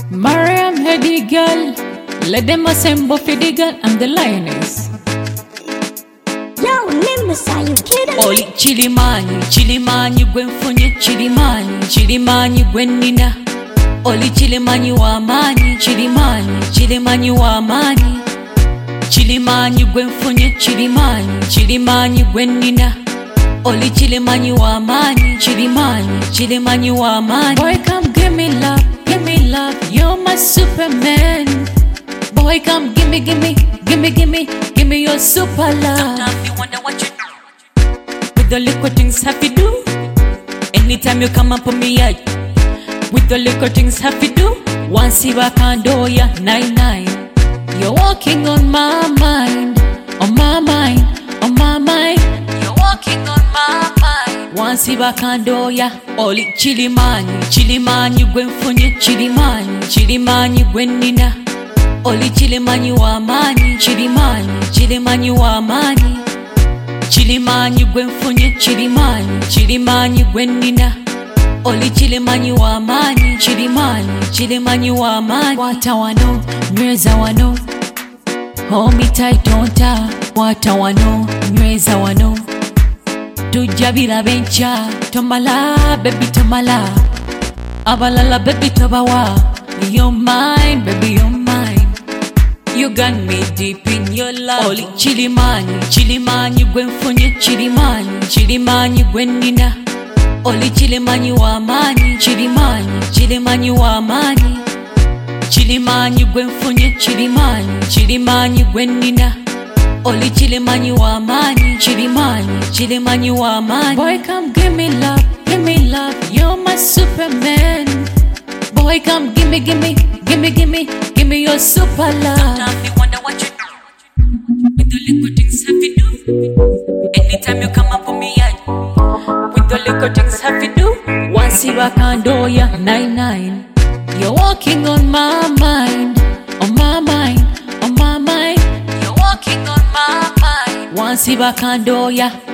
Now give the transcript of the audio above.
Mariam heady girl, let them assemble for the girl. I'm the lioness. Yo, Nimbus, are you kidding? Oli Chilimani gwen funye Chilimani gwen nina. Oli Chilimani wa mani, Chilimani wa mani. Chilimani gwen funye Chilimani gwen nina. Oli Chilimani wa mani, Chilimani wa mani. Boy, come give me love, you're my Superman. Boy, come give me your super love. Sometimes you wonder what you do. With the little things have you do. Anytime you come up on me, yeah. With the little things have you do. Once you back and do ya 99. You're walking on my mind, on my mind, on my mind. You're walking on my mind. Once you back and do ya. Oli Chilimani gwen funye Chilimani gwen nina. Oli Chilimani wa mani, Chilimani wa mani. Chilimani gwen funye Chilimani gwen nina. Oli Chilimani wa mani, Chilimani wa mani. Wata wano, nweza wano. Hold me tight, don't ta. Wata wano, nweza wano. Tujabila bencha, tomala, baby tomala. Abalala, baby tobawa. You're mine, baby, you're mine. You got me deep in your love. Oli Chilimani gwen funye Chilimani gwen nina. Oli Chilimani wa mani, Chilimani wa mani. Chilimani gwen funye Chilimani gwen nina. Oli Chilimani wa mani, Chilimani wa mani. Boy, come give me love, you're my Superman. Boy, come give me your super love. Sometimes you wonder what you do. With the little things have you do. Anytime you come up on me, yeah. With the little things have you do. Once you back and do ya 99. You're walking on my mind, on my mind, on my mind. You're walking on my mind. Once you back and do ya.